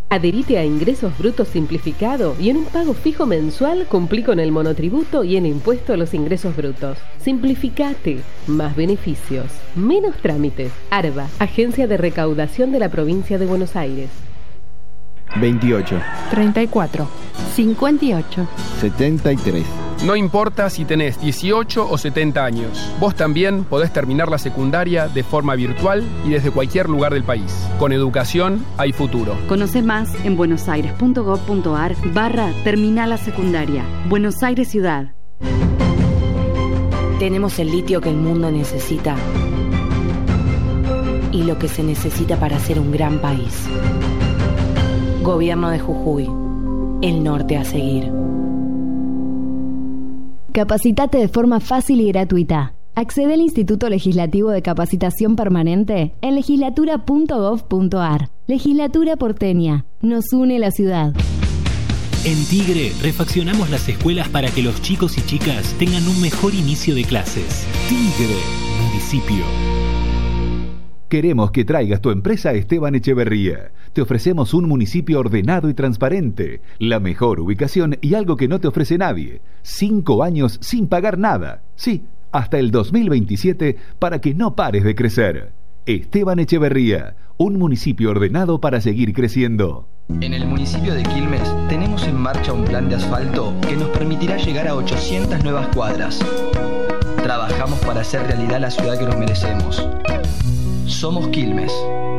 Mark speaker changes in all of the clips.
Speaker 1: Adherite a Ingresos Brutos Simplificado y en un pago fijo mensual cumplí con el monotributo y en impuesto a los ingresos brutos. Simplificate. Más beneficios. Menos trámites. ARBA, Agencia de Recaudación de la Provincia de Buenos Aires.
Speaker 2: 28,
Speaker 3: 34, 58,
Speaker 2: 73.
Speaker 4: No importa si tenés 18 o 70 años, vos también podés terminar la secundaria de forma virtual y desde cualquier lugar del país. Con educación hay futuro.
Speaker 3: Conoce más en buenosaires.gov.ar/terminal la secundaria. Buenos Aires Ciudad.
Speaker 5: Tenemos el litio que el mundo necesita y lo que se necesita para ser un gran país. Gobierno de Jujuy. El norte a seguir.
Speaker 6: Capacitate de forma fácil y gratuita. Accede al Instituto Legislativo de Capacitación Permanente en legislatura.gov.ar. Legislatura porteña. Nos une la ciudad.
Speaker 7: En Tigre, refaccionamos las escuelas para que los chicos y chicas tengan un mejor inicio de clases. Tigre, municipio.
Speaker 8: Queremos que traigas tu empresa a Esteban Echeverría. Te ofrecemos un municipio ordenado y transparente, la mejor ubicación y algo que no te ofrece nadie. 5 años sin pagar nada. Sí, hasta el 2027 para que no pares de crecer. Esteban Echeverría, un municipio ordenado para seguir creciendo.
Speaker 9: En el municipio de Quilmes tenemos en marcha un plan de asfalto que nos permitirá llegar a 800 nuevas cuadras. Trabajamos para hacer realidad la ciudad que nos merecemos. Somos Quilmes.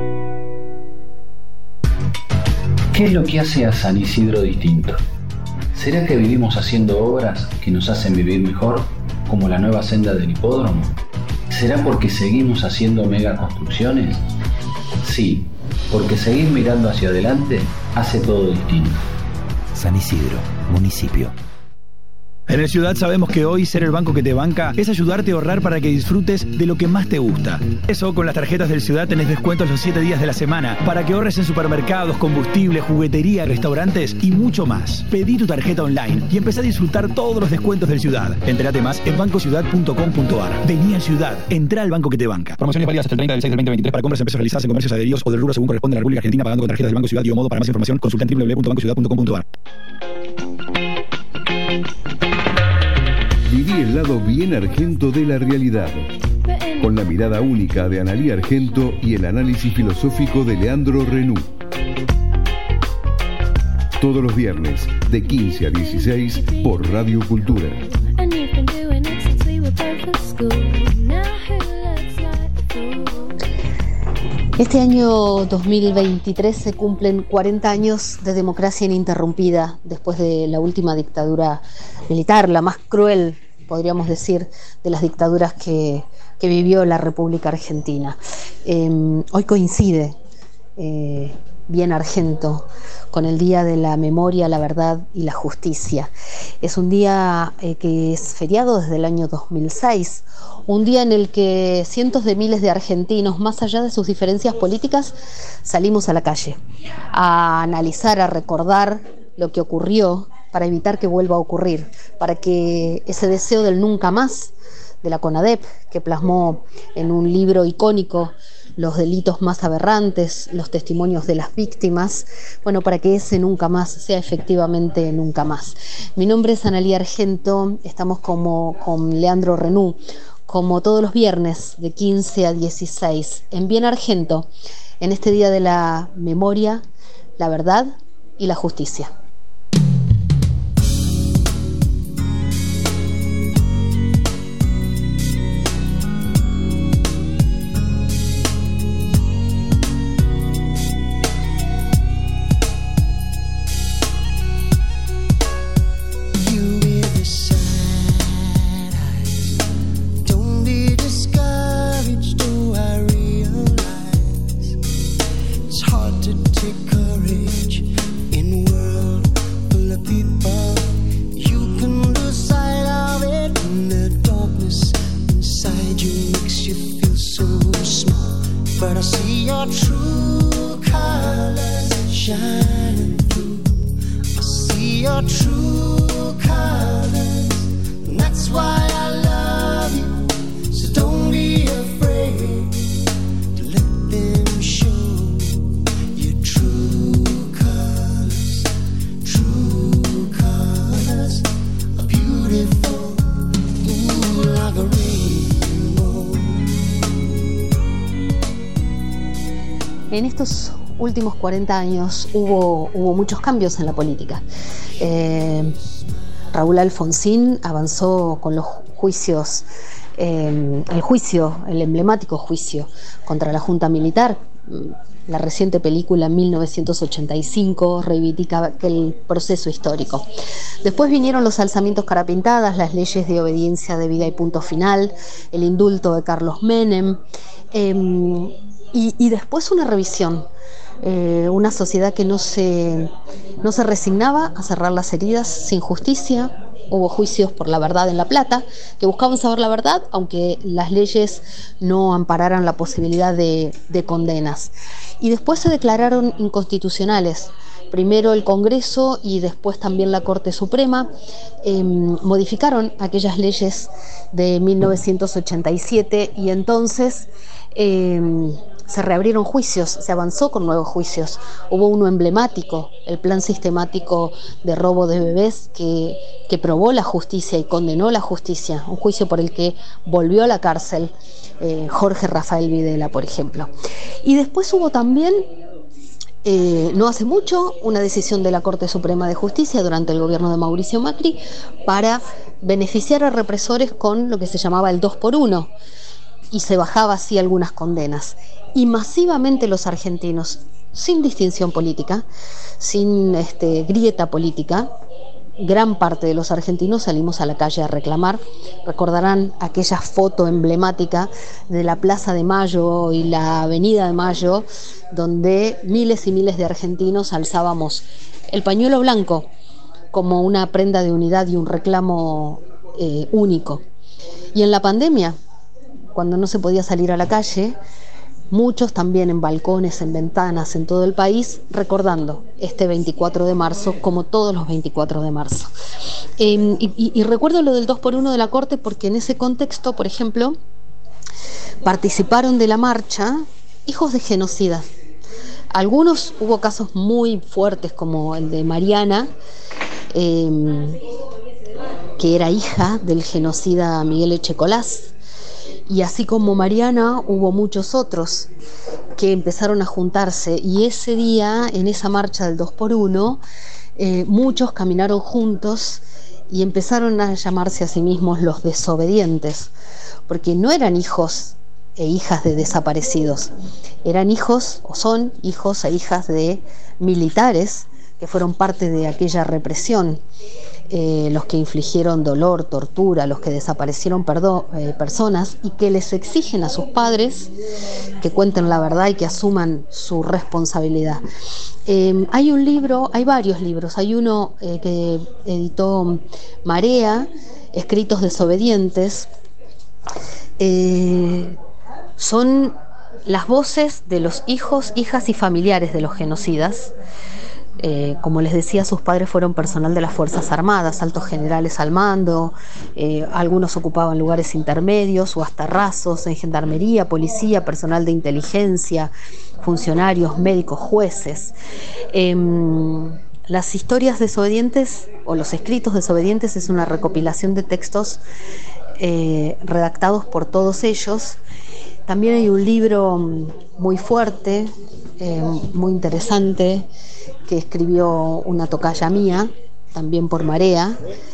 Speaker 10: ¿Qué es lo que hace a San Isidro distinto? ¿Será que vivimos haciendo obras que nos hacen vivir mejor, como la nueva senda del hipódromo? ¿Será porque seguimos haciendo megaconstrucciones? Sí, porque seguir mirando hacia adelante hace todo distinto.
Speaker 11: San Isidro, municipio.
Speaker 12: En el Ciudad sabemos que hoy ser el banco que te banca es ayudarte a ahorrar para que disfrutes de lo que más te gusta. Eso, con las tarjetas del Ciudad tenés descuentos los 7 días de la semana para que ahorres en supermercados, combustible, juguetería, restaurantes y mucho más. Pedí tu tarjeta online y empezá a disfrutar todos los descuentos del Ciudad. Entérate más en bancociudad.com.ar. Vení al Ciudad, entrá al banco que te banca. Promociones válidas hasta el 30 del 6 del 2023 para compras en pesos realizadas en comercios adheridos o del rubro según corresponde a la República Argentina, pagando con tarjetas del Banco Ciudad y o modo. Para más información consulta en www.bancociudad.com.ar.
Speaker 13: Viví el lado bien argento de la realidad, con la mirada única de Analía Argento y el análisis filosófico de Leandro Renú. Todos los viernes, de 15 a 16, por Radio Cultura.
Speaker 14: Este año 2023 se cumplen 40 años de democracia ininterrumpida después de la última dictadura militar, la más cruel, podríamos decir, de las dictaduras que vivió la República Argentina. Hoy coincide, bien Argento, con el Día de la Memoria, la Verdad y la Justicia. Es un día que es feriado desde el año 2006, un día en el que cientos de miles de argentinos, más allá de sus diferencias políticas, salimos a la calle a analizar, a recordar lo que ocurrió para evitar que vuelva a ocurrir, para que ese deseo del nunca más de la CONADEP, que plasmó en un libro icónico los delitos más aberrantes, los testimonios de las víctimas, bueno, para que ese nunca más sea efectivamente nunca más. Mi nombre es Analía Argento, estamos con Leandro Renú, como todos los viernes de 15 a 16, en Bien Argento, en este Día de la Memoria, la Verdad y la Justicia. En estos últimos 40 años hubo muchos cambios en la política. Raúl Alfonsín avanzó con los juicios, el emblemático juicio contra la Junta Militar. La reciente película 1985 reivindica aquel proceso histórico. Después vinieron los alzamientos carapintadas, las leyes de obediencia debida y punto final, el indulto de Carlos Menem, y después una revisión. Una sociedad que no se resignaba a cerrar las heridas sin justicia. Hubo juicios por la verdad en La Plata, que buscaban saber la verdad, aunque las leyes no ampararan la posibilidad de condenas. Y después se declararon inconstitucionales. Primero el Congreso y después también la Corte Suprema modificaron aquellas leyes de 1987 y entonces se reabrieron juicios, se avanzó con nuevos juicios. Hubo uno emblemático, el plan sistemático de robo de bebés que probó la justicia y condenó la justicia, un juicio por el que volvió a la cárcel Jorge Rafael Videla, por ejemplo. Y después hubo también, no hace mucho, una decisión de la Corte Suprema de Justicia durante el gobierno de Mauricio Macri para beneficiar a represores con lo que se llamaba el 2x1, y se bajaba así algunas condenas. Y masivamente los argentinos, sin distinción política, sin grieta política, gran parte de los argentinos salimos a la calle a reclamar. Recordarán aquella foto emblemática de la Plaza de Mayo y la Avenida de Mayo, donde miles y miles de argentinos alzábamos el pañuelo blanco como una prenda de unidad y un reclamo único. Y en la pandemia, cuando no se podía salir a la calle, muchos también en balcones, en ventanas, en todo el país, recordando este 24 de marzo como todos los 24 de marzo. Y recuerdo lo del 2x1 de la Corte porque en ese contexto, por ejemplo, participaron de la marcha hijos de genocidas. Algunos, hubo casos muy fuertes como el de Mariana, que era hija del genocida Miguel Echecolás. Y así como Mariana, hubo muchos otros que empezaron a juntarse. Y ese día, en esa marcha del 2x1, muchos caminaron juntos y empezaron a llamarse a sí mismos los desobedientes, porque no eran hijos e hijas de desaparecidos, eran hijos, o son hijos e hijas de militares que fueron parte de aquella represión. Los que infligieron dolor, tortura, los que desaparecieron personas y que les exigen a sus padres que cuenten la verdad y que asuman su responsabilidad. Hay un libro, hay varios libros, hay uno que editó Marea, Escritos desobedientes. Son las voces de los hijos, hijas y familiares de los genocidas. Como les decía, sus padres fueron personal de las Fuerzas Armadas, altos generales al mando, algunos ocupaban lugares intermedios o hasta rasos en gendarmería, policía, personal de inteligencia, funcionarios, médicos, jueces. Las historias desobedientes o los escritos desobedientes es una recopilación de textos redactados por todos ellos. También hay un libro muy fuerte, muy interesante, que escribió una tocaya mía, también por Marea,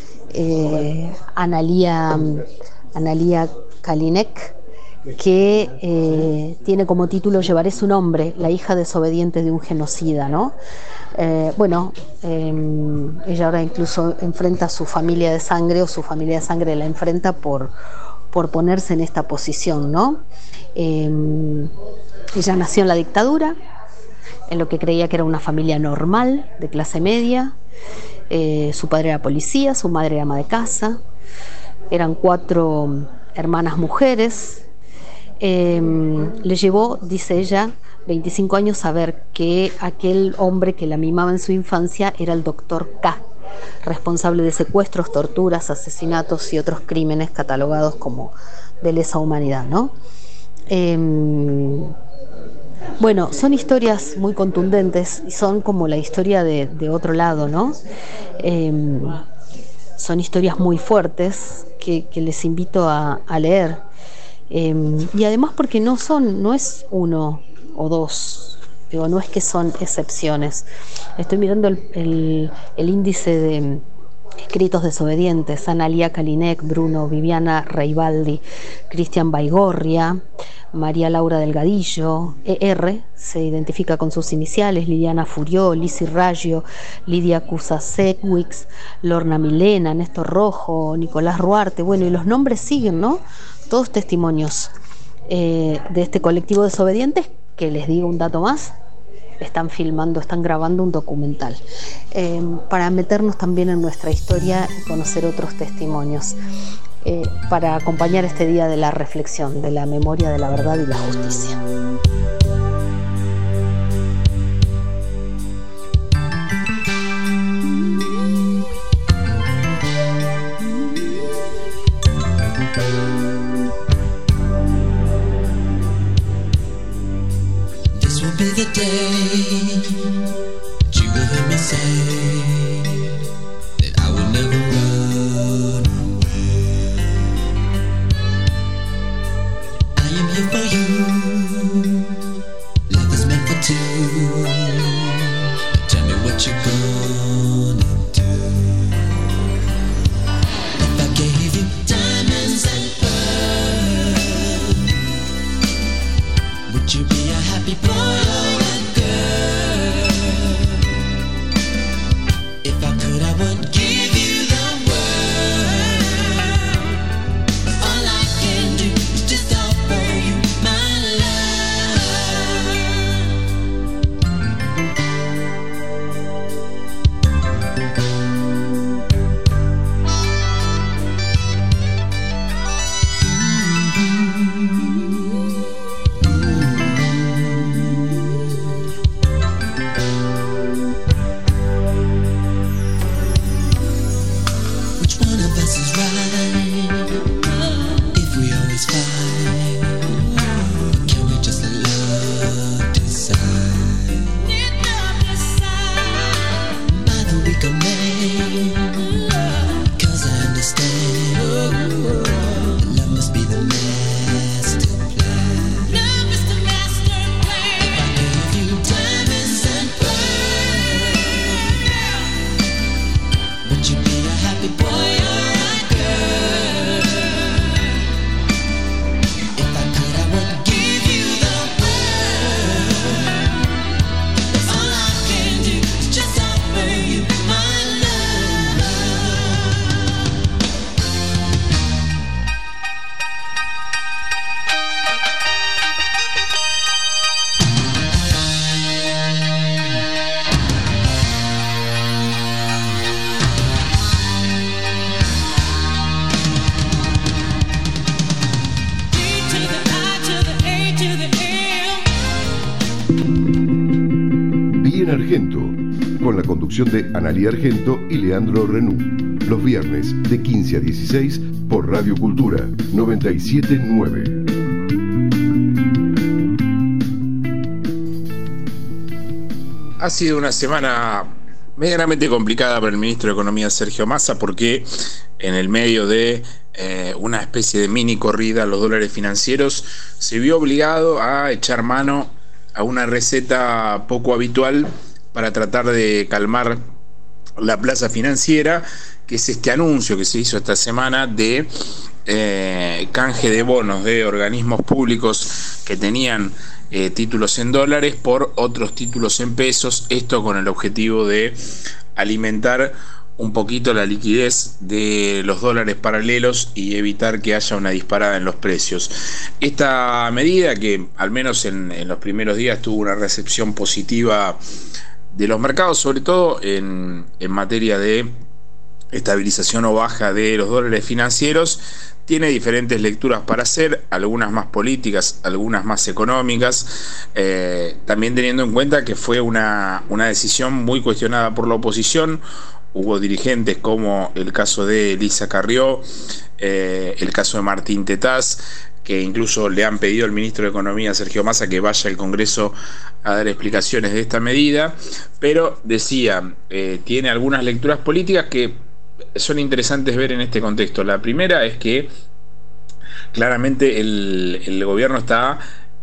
Speaker 14: Analía Kalinek, que tiene como título Llevaré su nombre, la hija desobediente de un genocida, ¿no? Ella ahora incluso enfrenta a su familia de sangre, o su familia de sangre la enfrenta por ponerse en esta posición, ¿no? Ella nació en la dictadura, en lo que creía que era una familia normal, de clase media. Su padre era policía, su madre era ama de casa, eran 4 hermanas mujeres. Le llevó, dice ella, 25 años saber que aquel hombre que la mimaba en su infancia era el doctor K, responsable de secuestros, torturas, asesinatos y otros crímenes catalogados como de lesa humanidad, ¿no? Bueno, son historias muy contundentes y son como la historia de otro lado, ¿no? Son historias muy fuertes que les invito a leer. Y además porque no es 1 o 2 Digo, no es que son excepciones. Estoy mirando el índice de escritos desobedientes: Analía Kalinek, Bruno Viviana Reibaldi, Cristian Baigorria, María Laura Delgadillo, ER, se identifica con sus iniciales, Liliana Furió, Lizzy Raggio, Lidia Cusasekwix, Lorna Milena, Néstor Rojo, Nicolás Ruarte, bueno, y los nombres siguen, ¿no? Todos testimonios de este colectivo desobedientes, que les digo un dato más, están filmando, están grabando un documental para meternos también en nuestra historia y conocer otros testimonios, para acompañar este día de la reflexión, de la memoria, de la verdad y la justicia.
Speaker 15: This will be the day that you will hear me say that I will never run away. I am here for you. Love is meant for two. Tell me what you're gonna do. If I gave you diamonds and pearls, would you be a happy boy or a girl? If I could, I would give you the world. All I can do is just offer you my Which one of us is right? If we always fight, or can we just let love decide? Either we can make, 'cause I understand love must be the master plan. Love is the master plan. If I gave you diamonds and pearls, would you be a happy boy or a girl? If I could, I would give you the world. All I can do is just offer you my love. D to the I to the A to the M.
Speaker 13: Bien Argento, con la conducción de Analía Argento y Leandro Renú. Los viernes de 15 a 16 por Radio Cultura 97.9.
Speaker 16: Ha sido una semana medianamente complicada para el ministro de Economía Sergio Massa, porque en el medio de una especie de mini corrida a los dólares financieros se vio obligado a echar mano a una receta poco habitual para tratar de calmar la plaza financiera, que es este anuncio que se hizo esta semana de canje de bonos de organismos públicos que tenían títulos en dólares por otros títulos en pesos, esto con el objetivo de alimentar un poquito la liquidez de los dólares paralelos y evitar que haya una disparada en los precios. Esta medida, que al menos en los primeros días tuvo una recepción positiva de los mercados, sobre todo en materia de estabilización o baja de los dólares financieros, tiene diferentes lecturas para hacer, algunas más políticas, algunas más económicas, también teniendo en cuenta que fue una decisión muy cuestionada por la oposición. Hubo dirigentes como el caso de Elisa Carrió, el caso de Martín Tetaz, que incluso le han pedido al ministro de Economía, Sergio Massa, que vaya al Congreso a dar explicaciones de esta medida, pero decía, tiene algunas lecturas políticas que son interesantes ver en este contexto. La primera es que claramente el gobierno está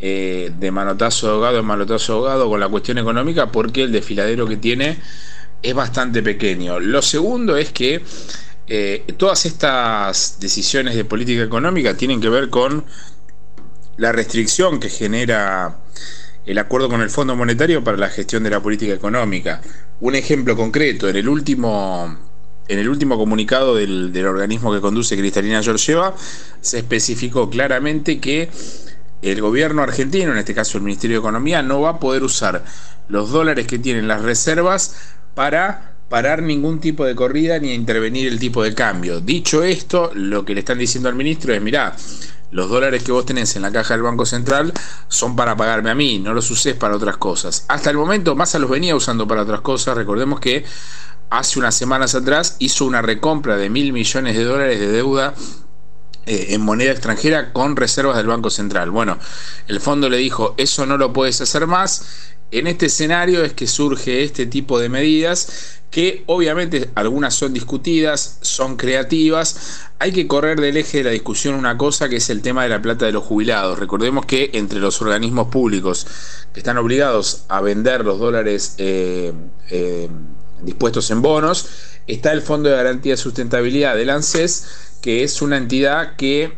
Speaker 16: de manotazo de ahogado en manotazo de ahogado con la cuestión económica, porque el desfiladero que tiene es bastante pequeño. Lo segundo es que todas estas decisiones de política económica tienen que ver con la restricción que genera el acuerdo con el Fondo Monetario para la gestión de la política económica. Un ejemplo concreto: en el último comunicado del organismo que conduce Cristalina Georgieva, se especificó claramente que el gobierno argentino, en este caso el Ministerio de Economía, no va a poder usar los dólares que tienen las reservas para parar ningún tipo de corrida ni a intervenir el tipo de cambio. Dicho esto, lo que le están diciendo al ministro es: mirá, los dólares que vos tenés en la caja del Banco Central son para pagarme a mí, no los usés para otras cosas. Hasta el momento Massa los venía usando para otras cosas. Recordemos que hace unas semanas atrás hizo una recompra de $1.000 millones de deuda en moneda extranjera con reservas del Banco Central. Bueno, el fondo le dijo: eso no lo puedes hacer más. En este escenario es que surge este tipo de medidas, que obviamente algunas son discutidas, son creativas. Hay que correr del eje de la discusión una cosa, que es el tema de la plata de los jubilados. Recordemos que entre los organismos públicos que están obligados a vender los dólares dispuestos en bonos, está el Fondo de Garantía de Sustentabilidad del ANSES, que es una entidad que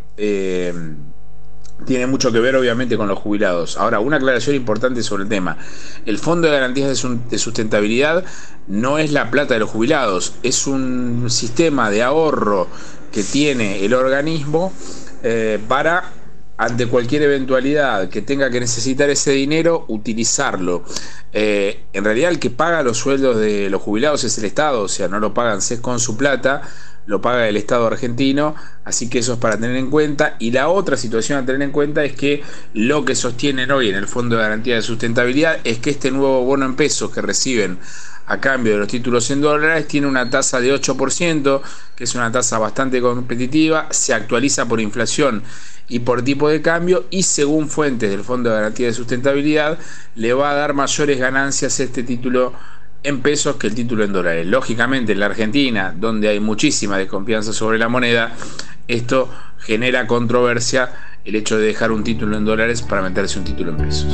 Speaker 16: tiene mucho que ver obviamente con los jubilados. Ahora, una aclaración importante sobre el tema: el Fondo de Garantías de Sustentabilidad no es la plata de los jubilados, es un sistema de ahorro que tiene el organismo para, ante cualquier eventualidad que tenga que necesitar ese dinero, utilizarlo. En realidad el que paga los sueldos de los jubilados es el Estado, o sea, no lo pagan ANSES con su plata, lo paga el Estado argentino, así que eso es para tener en cuenta. Y la otra situación a tener en cuenta es que lo que sostienen hoy en el Fondo de Garantía de Sustentabilidad es que este nuevo bono en pesos que reciben a cambio de los títulos en dólares tiene una tasa de 8%, que es una tasa bastante competitiva, se actualiza por inflación y por tipo de cambio, y según fuentes del Fondo de Garantía de Sustentabilidad le va a dar mayores ganancias este título en pesos que el título en dólares. Lógicamente, en la Argentina, donde hay muchísima desconfianza sobre la moneda, esto genera controversia, el hecho de dejar un título en dólares para meterse un título en pesos.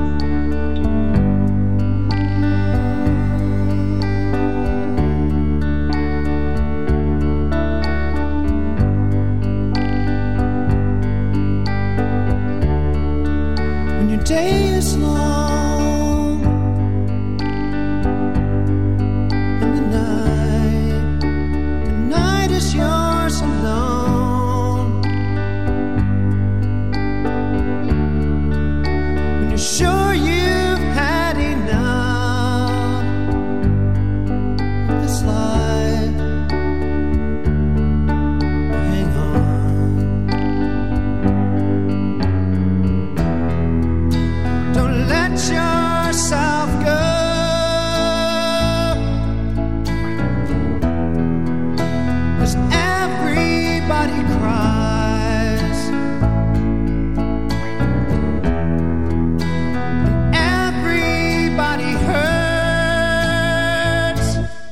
Speaker 15: When your day is long and the night is yours alone. When you're sure you've had enough of this life, hang on. Don't let yourself go. 'Cause everybody cries, and everybody hurts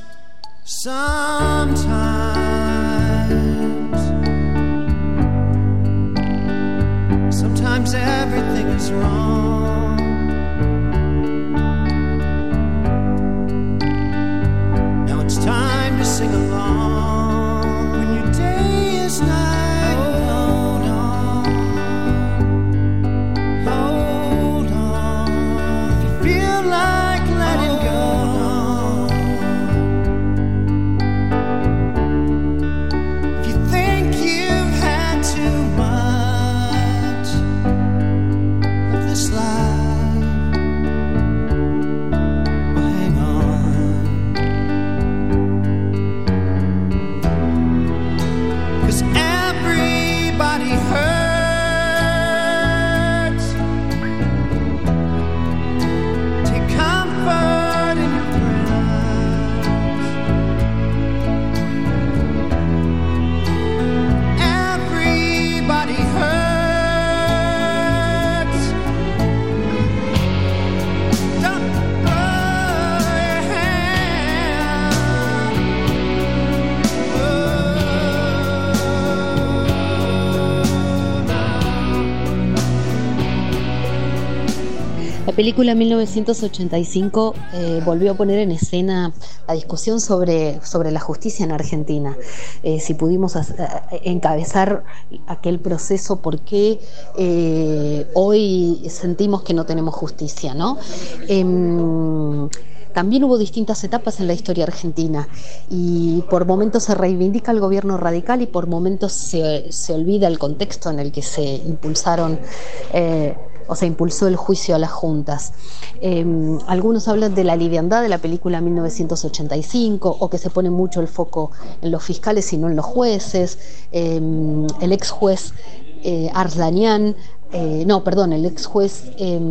Speaker 15: sometimes. Sometimes everything is wrong. Now it's time to sing along. When your day is night, hold on, hold on. If you feel like letting go, if you think you've had too much of this life,
Speaker 14: La película 1985 volvió a poner en escena la discusión sobre la justicia en Argentina. Si pudimos encabezar aquel proceso, por qué hoy sentimos que no tenemos justicia, ¿no? También hubo distintas etapas en la historia argentina y por momentos se reivindica el gobierno radical y por momentos se olvida el contexto en el que se impulsaron se impulsó el juicio a las juntas. Algunos hablan de la liviandad de la película 1985 o que se pone mucho el foco en los fiscales y no en los jueces. El ex juez Arslanian, el ex juez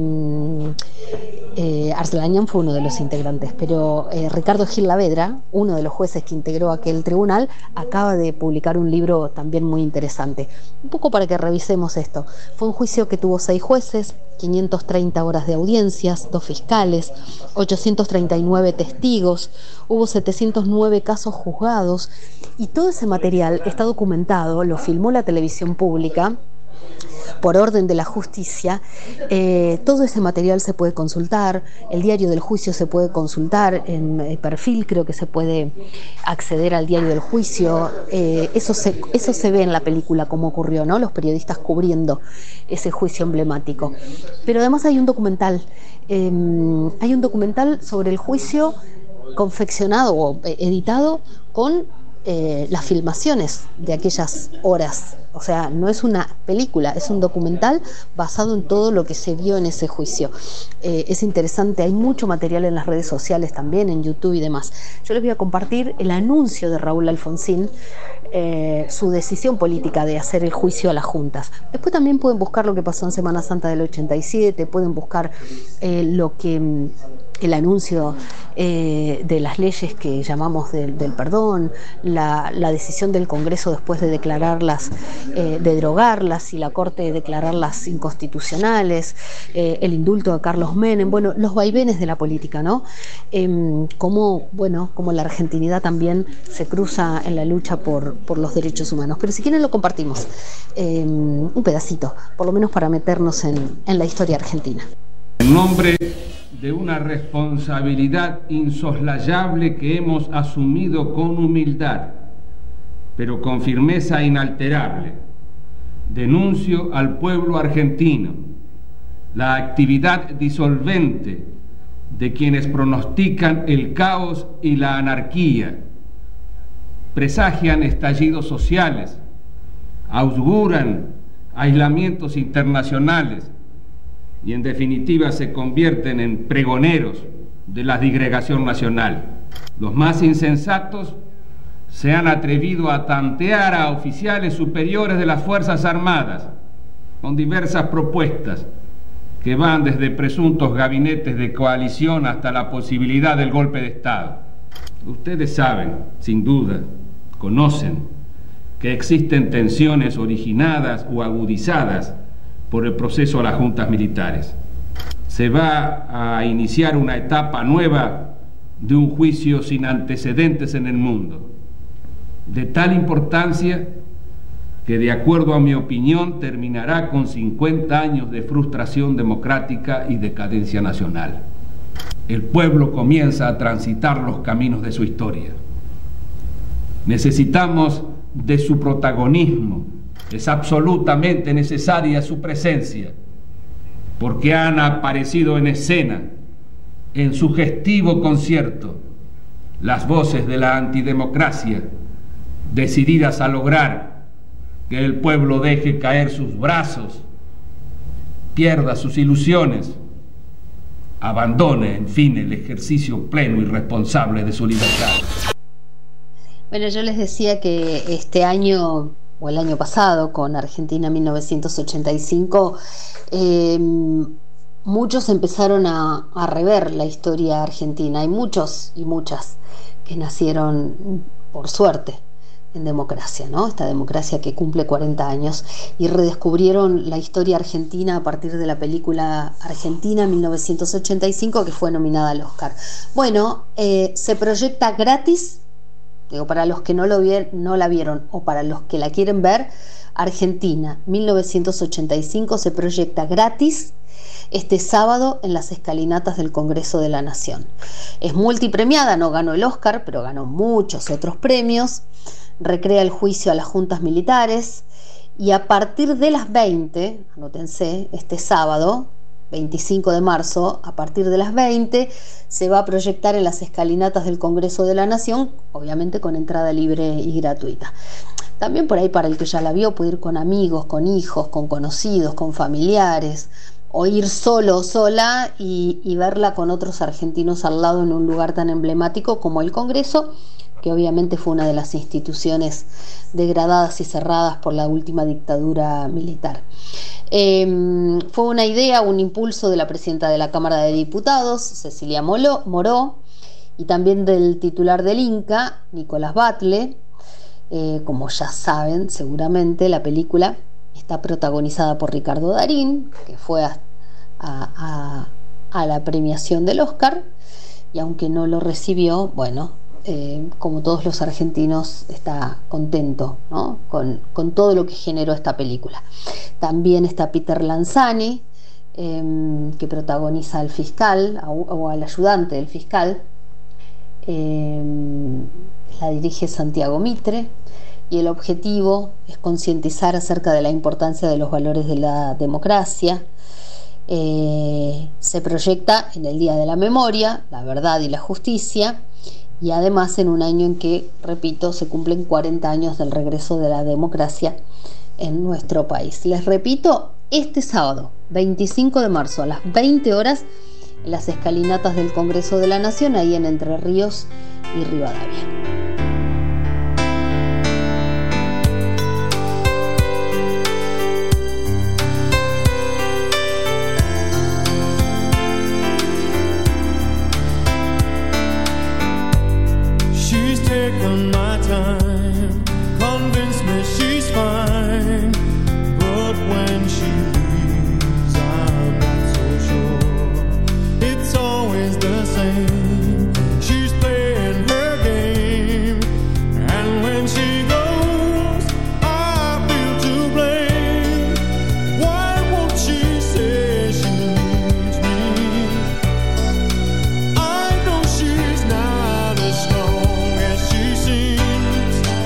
Speaker 14: Arslanian fue uno de los integrantes, pero Ricardo Gil Lavedra, uno de los jueces que integró aquel tribunal, acaba de publicar un libro también muy interesante. Un poco para que revisemos esto. Fue un juicio que tuvo 6 jueces, 530 horas de audiencias, 2 fiscales, 839 testigos, hubo 709 casos juzgados y todo ese material está documentado, lo filmó la televisión pública por orden de la justicia. Todo ese material se puede consultar, el diario del juicio se puede consultar, en el perfil creo que se puede acceder al diario del juicio. Eso se ve en la película, cómo ocurrió, ¿no? Los periodistas cubriendo ese juicio emblemático. Pero además hay un documental sobre el juicio confeccionado o editado con las filmaciones de aquellas horas. O sea, no es una película, es un documental basado en todo lo que se vio en ese juicio. Es interesante, hay mucho material en las redes sociales también, en YouTube y demás. Yo les voy a compartir el anuncio de Raúl Alfonsín, su decisión política de hacer el juicio a las juntas. Después también pueden buscar lo que pasó en Semana Santa del 87, pueden buscar el anuncio de las leyes que llamamos del perdón, la decisión del Congreso después de declararlas, de derogarlas y la Corte de declararlas inconstitucionales, el indulto de Carlos Menem, bueno, los vaivenes de la política, ¿no? Como la argentinidad también se cruza en la lucha por los derechos humanos. Pero si quieren lo compartimos, un pedacito, por lo menos para meternos en la historia argentina.
Speaker 17: En nombre de una responsabilidad insoslayable que hemos asumido con humildad, pero con firmeza inalterable, denuncio al pueblo argentino la actividad disolvente de quienes pronostican el caos y la anarquía, presagian estallidos sociales, auguran aislamientos internacionales y en definitiva se convierten en pregoneros de la disgregación nacional. Los más insensatos se han atrevido a tantear a oficiales superiores de las Fuerzas Armadas con diversas propuestas que van desde presuntos gabinetes de coalición hasta la posibilidad del golpe de Estado. Ustedes saben, sin duda, conocen que existen tensiones originadas o agudizadas por el proceso a las juntas militares. Se va a iniciar una etapa nueva de un juicio sin antecedentes en el mundo, de tal importancia que, de acuerdo a mi opinión, terminará con 50 años de frustración democrática y decadencia nacional. El pueblo comienza a transitar los caminos de su historia. Necesitamos de su protagonismo. Es absolutamente necesaria su presencia, porque han aparecido en escena, en sugestivo concierto, las voces de la antidemocracia, decididas a lograr que el pueblo deje caer sus brazos, pierda sus ilusiones, abandone, en fin, el ejercicio pleno y responsable de su libertad.
Speaker 14: Bueno, yo les decía que este año o el año pasado, con Argentina 1985, muchos empezaron a rever la historia argentina. Hay muchos y muchas que nacieron, por suerte, en democracia, ¿no? Esta democracia que cumple 40 años, y redescubrieron la historia argentina a partir de la película Argentina 1985, que fue nominada al Oscar. Bueno, se proyecta gratis. Digo, para los que no la vieron o para los que la quieren ver, Argentina 1985 se proyecta gratis este sábado en las escalinatas del Congreso de la Nación. Es multipremiada, no ganó el Oscar, pero ganó muchos otros premios. Recrea el juicio a las juntas militares y a partir de las 20, anótense, este sábado 25 de marzo, a partir de las 20 se va a proyectar en las escalinatas del Congreso de la Nación, obviamente con entrada libre y gratuita. También por ahí, para el que ya la vio, puede ir con amigos, con hijos, con conocidos, con familiares, o ir solo o sola y verla con otros argentinos al lado en un lugar tan emblemático como el Congreso, que obviamente fue una de las instituciones degradadas y cerradas por la última dictadura militar. Fue una idea, un impulso de la presidenta de la Cámara de Diputados, Cecilia Moró, y también del titular del INCA, Nicolás Batlle. Como ya saben, seguramente la película está protagonizada por Ricardo Darín, que fue a la premiación del Oscar, y aunque no lo recibió, bueno, como todos los argentinos, está contento, ¿no? con todo lo que generó esta película. También está Peter Lanzani, que protagoniza al fiscal o al ayudante del fiscal. La dirige Santiago Mitre, y el objetivo es concientizar acerca de la importancia de los valores de la democracia. Se proyecta en el Día de la Memoria, la Verdad y la Justicia, y además en un año en que, repito, se cumplen 40 años del regreso de la democracia en nuestro país. Les repito, este sábado 25 de marzo a las 20 horas en las escalinatas del Congreso de la Nación, ahí en Entre Ríos y Rivadavia.
Speaker 15: Taken my time, convince me she's fine, but when she leaves I'm not so sure. It's always the same, she's playing her game, and when she goes I feel to blame. Why won't she say she needs me? I know she's not as strong as she seems.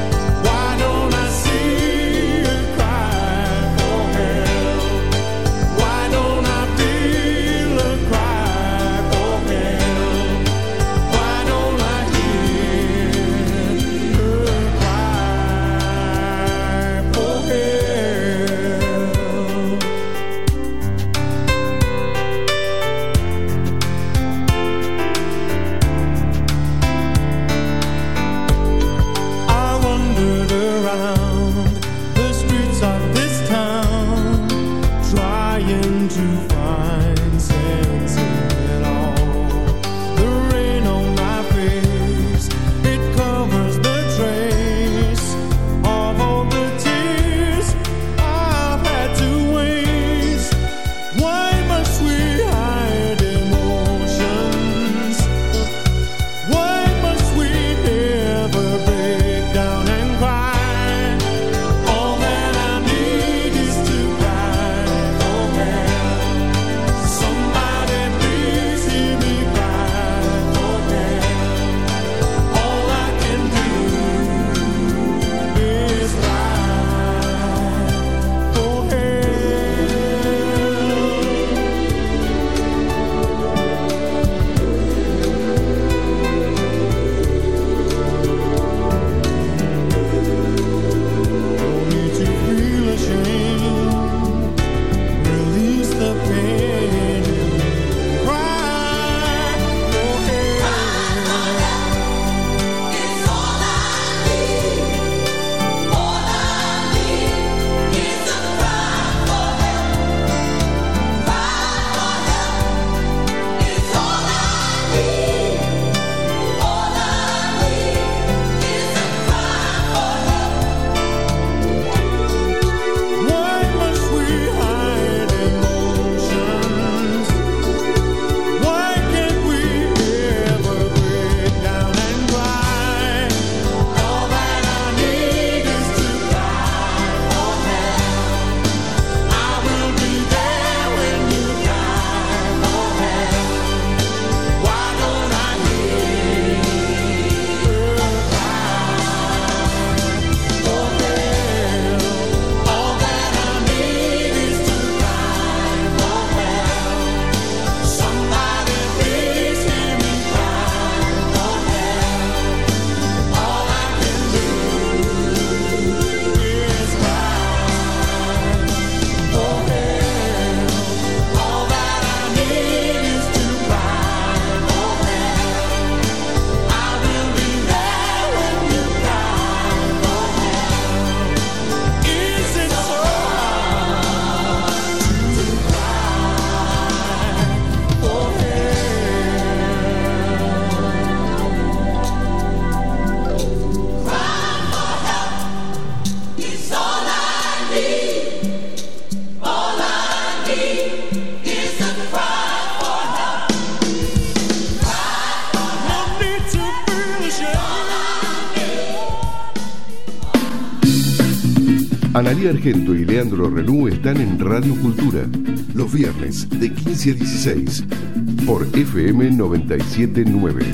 Speaker 13: Analía Argento y Leandro Renú están en Radio Cultura, los viernes de 15 a 16, por FM 97.9.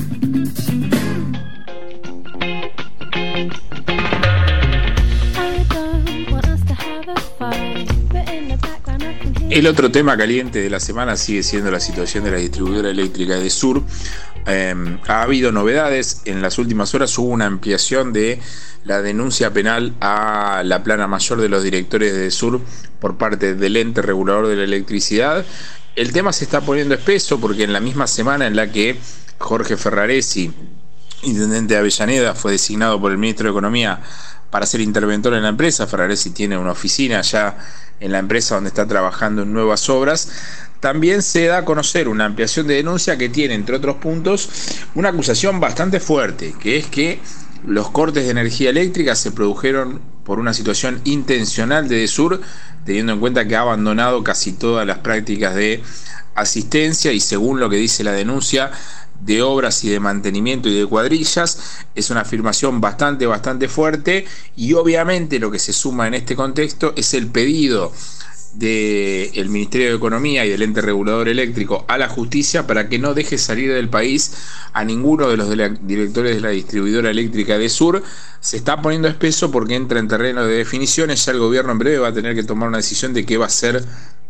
Speaker 16: El otro tema caliente de la semana sigue siendo la situación de la distribuidora eléctrica de Sur. Ha habido novedades. En las últimas horas hubo una ampliación de la denuncia penal a la plana mayor de los directores de Sur por parte del ente regulador de la electricidad. El tema se está poniendo espeso porque en la misma semana en la que Jorge Ferraresi, intendente de Avellaneda, fue designado por el ministro de Economía para ser interventor en la empresa. Ferraresi tiene una oficina ya en la empresa donde está trabajando en nuevas obras. También se da a conocer una ampliación de denuncia que tiene, entre otros puntos, una acusación bastante fuerte, que es que los cortes de energía eléctrica se produjeron por una situación intencional de DESUR, teniendo en cuenta que ha abandonado casi todas las prácticas de asistencia y, según lo que dice la denuncia, de obras y de mantenimiento y de cuadrillas. Es una afirmación bastante fuerte, y obviamente lo que se suma en este contexto es el pedido del Ministerio de Economía y del ente regulador eléctrico a la justicia para que no deje salir del país a ninguno de los directores de la distribuidora eléctrica de Sur. Se está poniendo espeso porque entra en terreno de definiciones. Ya el gobierno en breve va a tener que tomar una decisión de qué va a hacer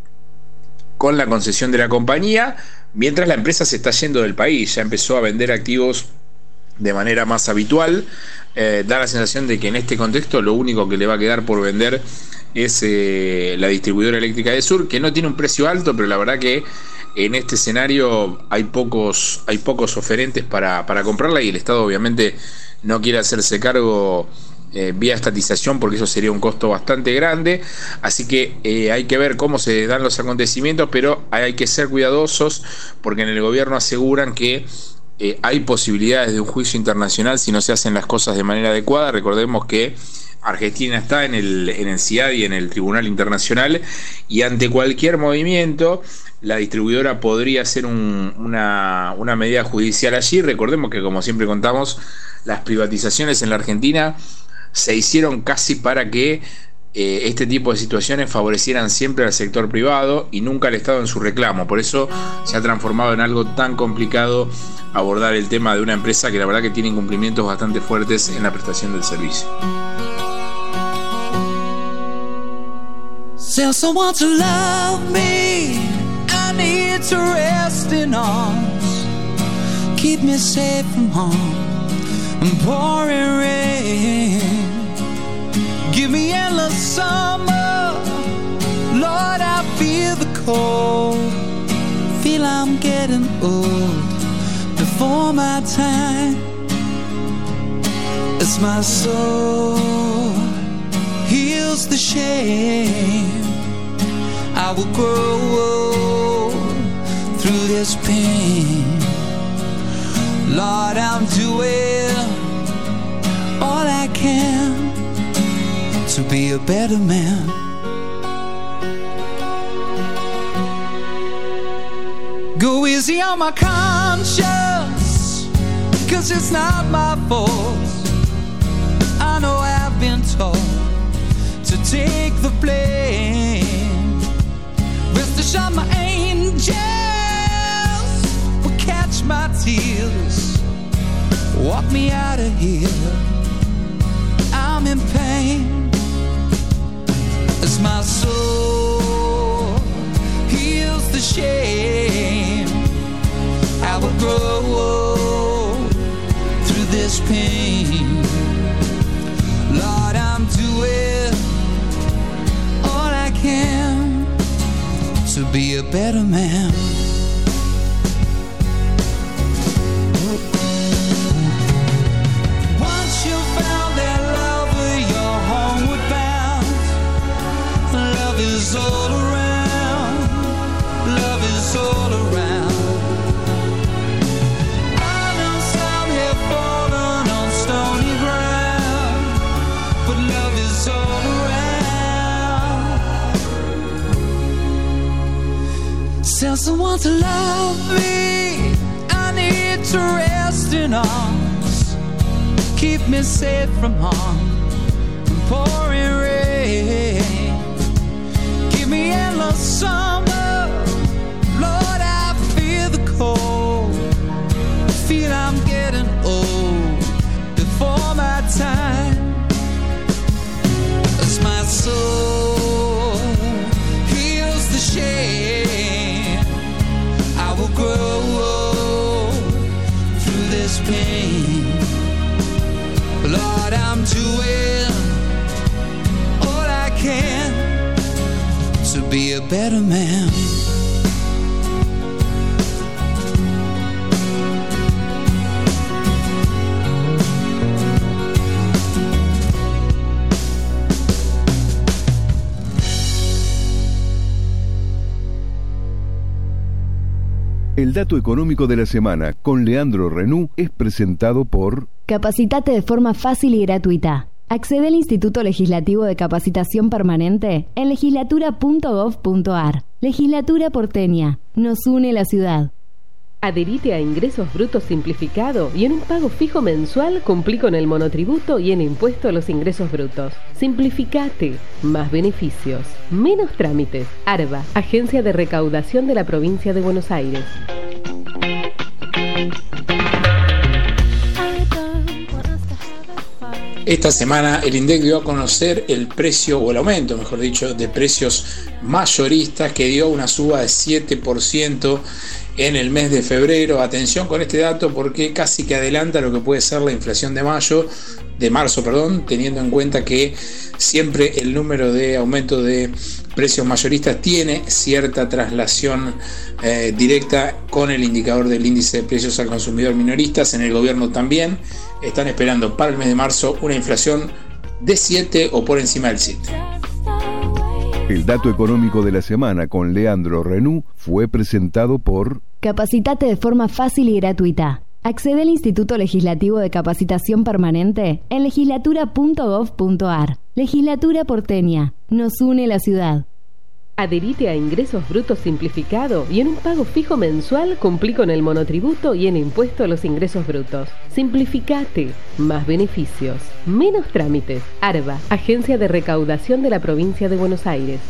Speaker 16: con la concesión de la compañía, mientras la empresa se está yendo del país. Ya empezó a vender activos de manera más habitual. Da la sensación de que en este contexto lo único que le va a quedar por vender es la distribuidora eléctrica de Sur, que no tiene un precio alto, pero la verdad que en este escenario hay pocos oferentes para comprarla, y el Estado obviamente no quiere hacerse cargo vía estatización, porque eso sería un costo bastante grande. Así que hay que ver cómo se dan los acontecimientos, pero hay que ser cuidadosos porque en el gobierno aseguran que hay posibilidades de un juicio internacional si no se hacen las cosas de manera adecuada. Recordemos que Argentina está en el CIAD y en el Tribunal Internacional, y ante cualquier movimiento la distribuidora podría hacer una medida judicial allí. Recordemos que, como siempre contamos, las privatizaciones en la Argentina se hicieron casi para que este tipo de situaciones favorecieran siempre al sector privado y nunca al Estado en su reclamo. Por eso se ha transformado en algo tan complicado abordar el tema de una empresa que la verdad que tiene incumplimientos bastante fuertes en la prestación del servicio.
Speaker 15: Tell someone to love me, I need to rest in arms. Keep me safe from harm and pouring rain. Give me endless summer, Lord, I feel the cold. Feel I'm getting old before my time. As my soul heals the shame, I will grow through this pain. Lord, I'm doing all I can to be a better man. Go easy on my conscience, 'cause it's not my fault. I know I've been told to take the blame. Rest assured my angels will catch my tears, walk me out of here. I'm in pain as my soul heals the shame. I will grow through this pain. Lord, I'm doing all I can to be a better man. Once you found that lover, you're homeward bound. Love is all around. Love is all around. I know some have fallen on stony ground, but love is all around. Tell someone to love me, I need to rest in arms. Keep me safe from harm and pouring rain. rain. Give me endless summer, Lord, I feel the cold. I feel I'm getting old before my time. As my soul heals the shame, I will grow through this pain. Lord, I'm doing all I can to be a better man.
Speaker 13: El dato económico de la semana con Leandro Renú es presentado por
Speaker 6: Capacitate de forma fácil y gratuita. Accede al Instituto Legislativo de Capacitación Permanente en legislatura.gov.ar. Legislatura porteña. Nos une la ciudad.
Speaker 1: Adherite a Ingresos Brutos Simplificado y en un pago fijo mensual cumplí con el monotributo y el impuesto a los ingresos brutos. Simplificate. Más beneficios. Menos trámites. ARBA, Agencia de Recaudación de la Provincia de Buenos Aires.
Speaker 16: Esta semana el INDEC dio a conocer el precio, o el aumento, mejor dicho, de precios mayoristas, que dio una suba de 7% en el mes de febrero. Atención con este dato porque casi que adelanta lo que puede ser la inflación de marzo, teniendo en cuenta que siempre el número de aumento de precios mayoristas tiene cierta traslación directa con el indicador del índice de precios al consumidor minoristas. En el gobierno también están esperando para el mes de marzo una inflación de 7 o por encima del 7.
Speaker 13: El dato económico de la semana con Leandro Renú fue presentado por
Speaker 6: Capacitate de forma fácil y gratuita. Accede al Instituto Legislativo de Capacitación Permanente en legislatura.gov.ar. Legislatura porteña. Nos une la ciudad.
Speaker 1: Adherite a Ingresos Brutos Simplificado y en un pago fijo mensual cumplí con el monotributo y el impuesto a los ingresos brutos. Simplificate. Más beneficios. Menos trámites. ARBA, Agencia de Recaudación de la Provincia de Buenos Aires.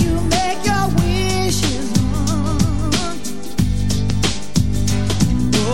Speaker 15: Oh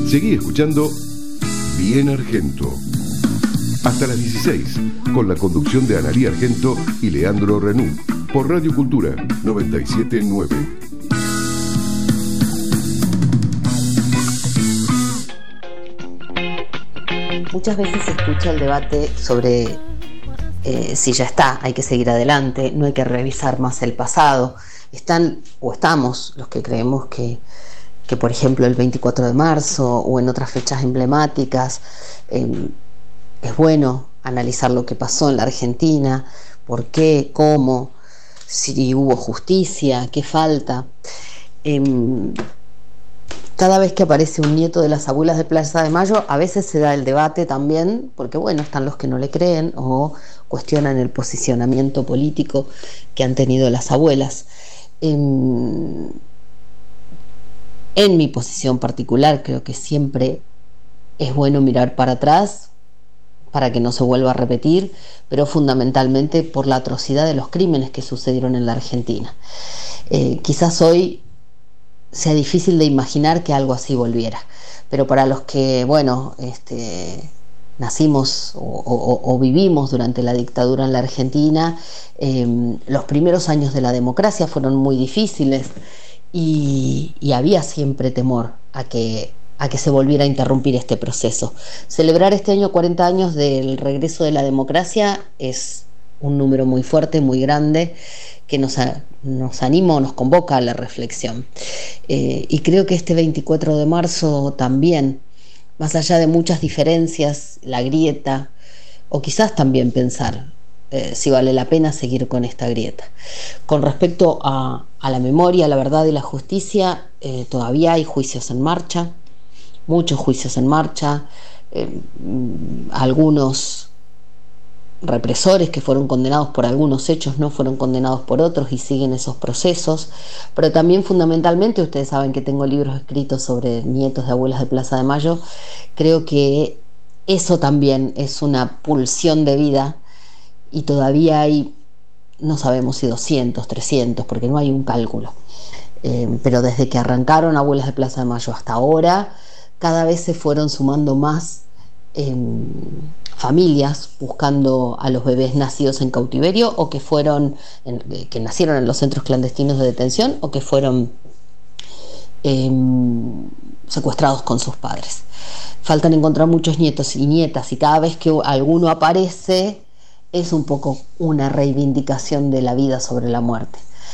Speaker 13: Seguí escuchando Bien Argento. Hasta las 16, con la conducción de Analía Argento y Leandro Renú, por Radio Cultura 979.
Speaker 14: Muchas veces se escucha el debate sobre si ya está, hay que seguir adelante, no hay que revisar más el pasado. Estamos los que creemos que por ejemplo el 24 de marzo o en otras fechas emblemáticas es bueno analizar lo que pasó en la Argentina, por qué, cómo, si hubo justicia, qué falta. Cada vez que aparece un nieto de las abuelas de Plaza de Mayo, a veces se da el debate también, porque bueno, están los que no le creen o cuestionan el posicionamiento político que han tenido las abuelas. En mi posición particular, creo que siempre es bueno mirar para atrás para que no se vuelva a repetir, pero fundamentalmente por la atrocidad de los crímenes que sucedieron en la Argentina. Quizás hoy sea difícil de imaginar que algo así volviera, pero para los que, bueno, nacimos o vivimos durante la dictadura en la Argentina, los primeros años de la democracia fueron muy difíciles y había siempre temor a que se volviera a interrumpir este proceso. Celebrar este año 40 años del regreso de la democracia es un número muy fuerte, muy grande, que nos anima o nos convoca a la reflexión. Y creo que este 24 de marzo también, más allá de muchas diferencias, la grieta, o quizás también pensar si vale la pena seguir con esta grieta. Con respecto a la memoria, la verdad y la justicia, todavía hay juicios en marcha, muchos juicios en marcha, algunos represores que fueron condenados por algunos hechos no fueron condenados por otros y siguen esos procesos, pero también fundamentalmente, ustedes saben que tengo libros escritos sobre nietos de abuelas de Plaza de Mayo, creo que eso también es una pulsión de vida y todavía hay, no sabemos si 200, 300, porque no hay un cálculo, pero desde que arrancaron abuelas de Plaza de Mayo hasta ahora, cada vez se fueron sumando más familias buscando a los bebés nacidos en cautiverio o que nacieron en los centros clandestinos de detención o que fueron secuestrados con sus padres. Faltan encontrar muchos nietos y nietas y cada vez que alguno aparece es un poco una reivindicación de la vida sobre la muerte.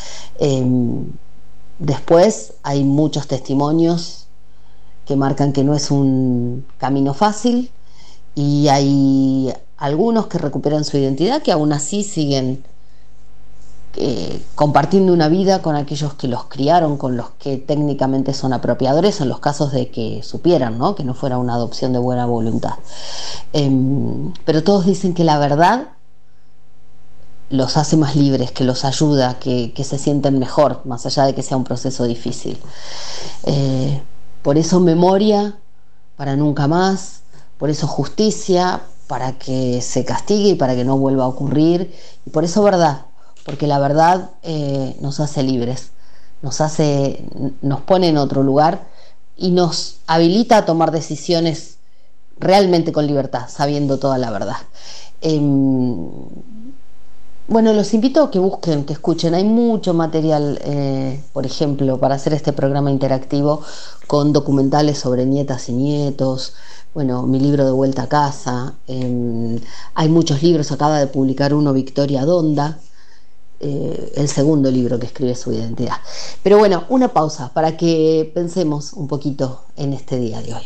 Speaker 14: Después hay muchos testimonios que marcan que no es un camino fácil y hay algunos que recuperan su identidad que aún así siguen compartiendo una vida con aquellos que los criaron, con los que técnicamente son apropiadores en los casos de que supieran, ¿no? Que no fuera una adopción de buena voluntad. Pero todos dicen que la verdad los hace más libres, que los ayuda, que se sienten mejor, más allá de que sea un proceso difícil. Por eso memoria, para nunca más, por eso justicia, para que se castigue y para que no vuelva a ocurrir, y por eso verdad, porque la verdad nos hace libres, nos pone en otro lugar y nos habilita a tomar decisiones realmente con libertad, sabiendo toda la verdad. Bueno, los invito a que busquen, que escuchen. Hay mucho material, por ejemplo, para hacer este programa interactivo con documentales sobre nietas y nietos. Bueno, mi libro De Vuelta a Casa. Hay muchos libros, acaba de publicar uno Victoria Donda, el segundo libro que escribe su identidad. Pero bueno, una pausa para que pensemos un poquito en este día de hoy.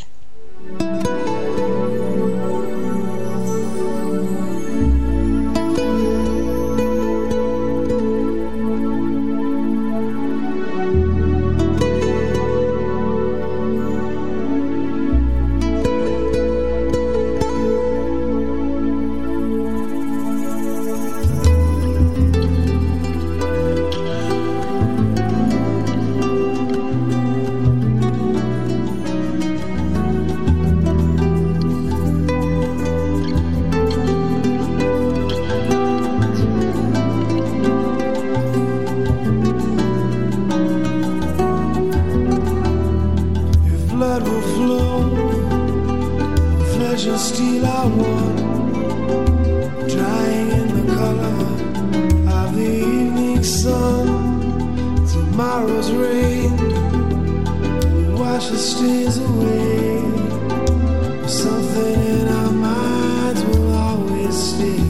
Speaker 15: stays away. Something in our minds will always stay.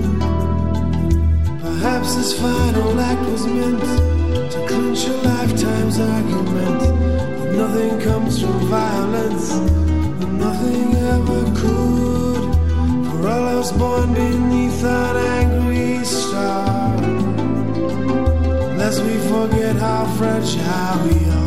Speaker 15: Perhaps this final act was meant to clinch a lifetime's argument. But nothing comes from violence, and nothing ever could. For all I was born beneath an angry star. Lest we forget how fragile we are.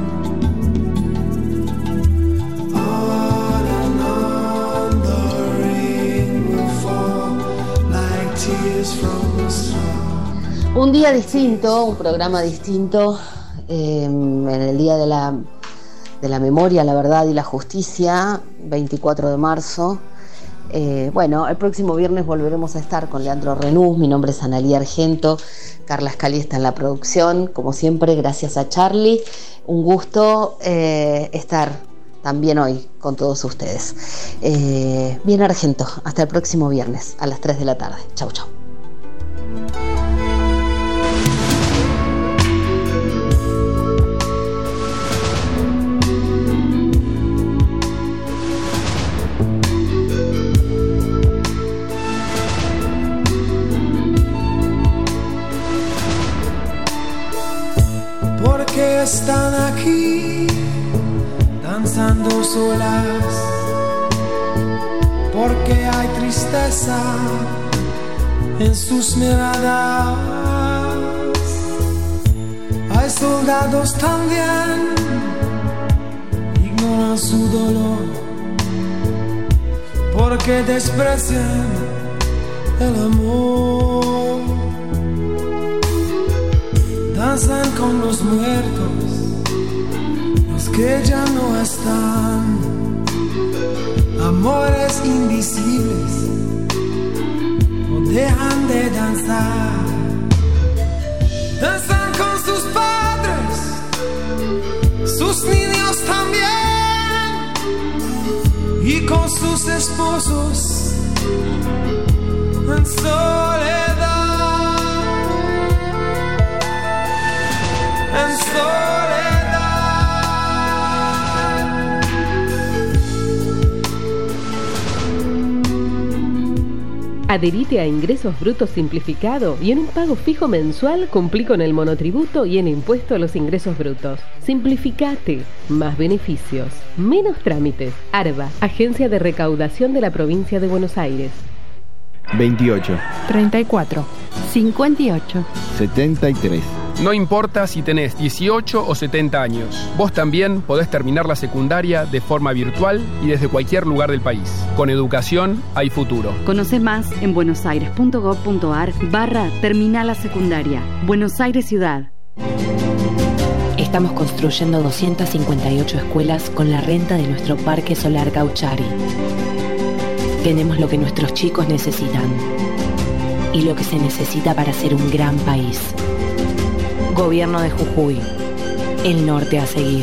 Speaker 15: On and on the rain will fall like tears from a star.
Speaker 14: Un día distinto, un programa distinto, en el Día de la Memoria, la Verdad y la Justicia, 24 de marzo. Bueno, el próximo viernes volveremos a estar con Leandro Renú. Mi nombre es Analía Argento, Carla Scali está en la producción, como siempre, gracias a Charlie. Un gusto estar también hoy con todos ustedes. Bien Argento, hasta el próximo viernes a las 3 de la tarde. Chau, chau.
Speaker 15: Porque están aquí danzando solas, porque hay tristeza en sus miradas. Hay soldados también, ignoran su dolor, porque desprecian el amor. Danzan con los muertos, los que ya no están. Amores invisibles no dejan de danzar. Danzan con sus padres, sus niños también, y con sus esposos en soledad. En soledad.
Speaker 1: Adherite a Ingresos Brutos Simplificado y en un pago fijo mensual cumplí con el monotributo y en impuesto a los ingresos brutos. Simplificate, más beneficios, menos trámites. ARBA, Agencia de Recaudación de la Provincia de Buenos Aires.
Speaker 2: 28,
Speaker 3: 34, 58,
Speaker 2: 73.
Speaker 4: No importa si tenés 18 o 70 años, vos también podés terminar la secundaria de forma virtual y desde cualquier lugar del país. Con educación hay futuro.
Speaker 3: Conoce más en buenosaires.gov.ar/terminal la secundaria. Buenos Aires Ciudad.
Speaker 5: Estamos construyendo 258 escuelas con la renta de nuestro Parque Solar Gauchari. Tenemos lo que nuestros chicos necesitan y lo que se necesita para ser un gran país. Gobierno de Jujuy. El norte a seguir.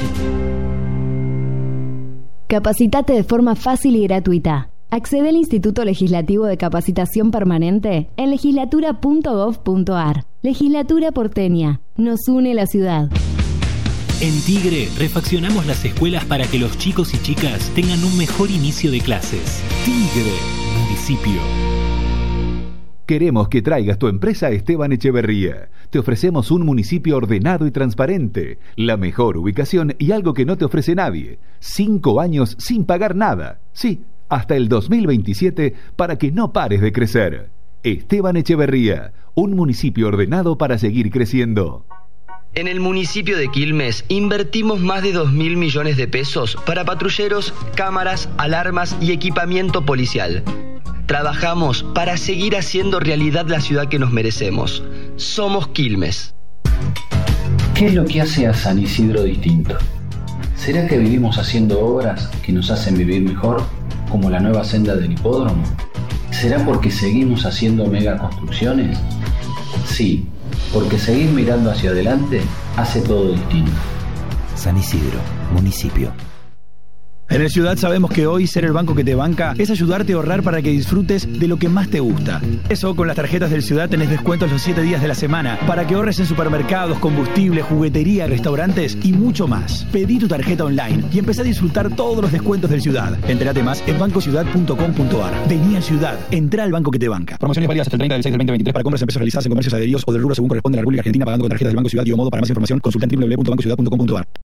Speaker 6: Capacitate de forma fácil y gratuita. Accede al Instituto Legislativo de Capacitación Permanente en legislatura.gov.ar. Legislatura porteña. Nos une la ciudad.
Speaker 7: En Tigre, refaccionamos las escuelas para que los chicos y chicas tengan un mejor inicio de clases. Tigre, municipio.
Speaker 8: Queremos que traigas tu empresa a Esteban Echeverría. Te ofrecemos un municipio ordenado y transparente, la mejor ubicación y algo que no te ofrece nadie. 5 años sin pagar nada. Sí, hasta el 2027 para que no pares de crecer. Esteban Echeverría, un municipio ordenado para seguir creciendo.
Speaker 9: En el municipio de Quilmes invertimos más de 2.000 millones de pesos para patrulleros, cámaras, alarmas y equipamiento policial. Trabajamos para seguir haciendo realidad la ciudad que nos merecemos. Somos Quilmes.
Speaker 10: ¿Qué es lo que hace a San Isidro distinto? ¿Será que vivimos haciendo obras que nos hacen vivir mejor, como la nueva senda del hipódromo? ¿Será porque seguimos haciendo megaconstrucciones? Sí, porque seguir mirando hacia adelante hace todo distinto.
Speaker 11: San Isidro, municipio.
Speaker 12: En el Ciudad sabemos que hoy ser el banco que te banca es ayudarte a ahorrar para que disfrutes de lo que más te gusta. Eso, con las tarjetas del Ciudad tenés descuentos los 7 días de la semana para que ahorres en supermercados, combustible, juguetería, restaurantes y mucho más. Pedí tu tarjeta online y empezá a disfrutar todos los descuentos del Ciudad. Entérate más en bancociudad.com.ar. Vení al Ciudad, entrá al banco que te banca. Promociones válidas hasta el 30 del 6 del 2023 para compras en pesos realizadas en comercios adheridos o del rubro según corresponde a la República Argentina pagando con tarjetas del Banco Ciudad y o modo. Para más información consulta en www.bancociudad.com.ar.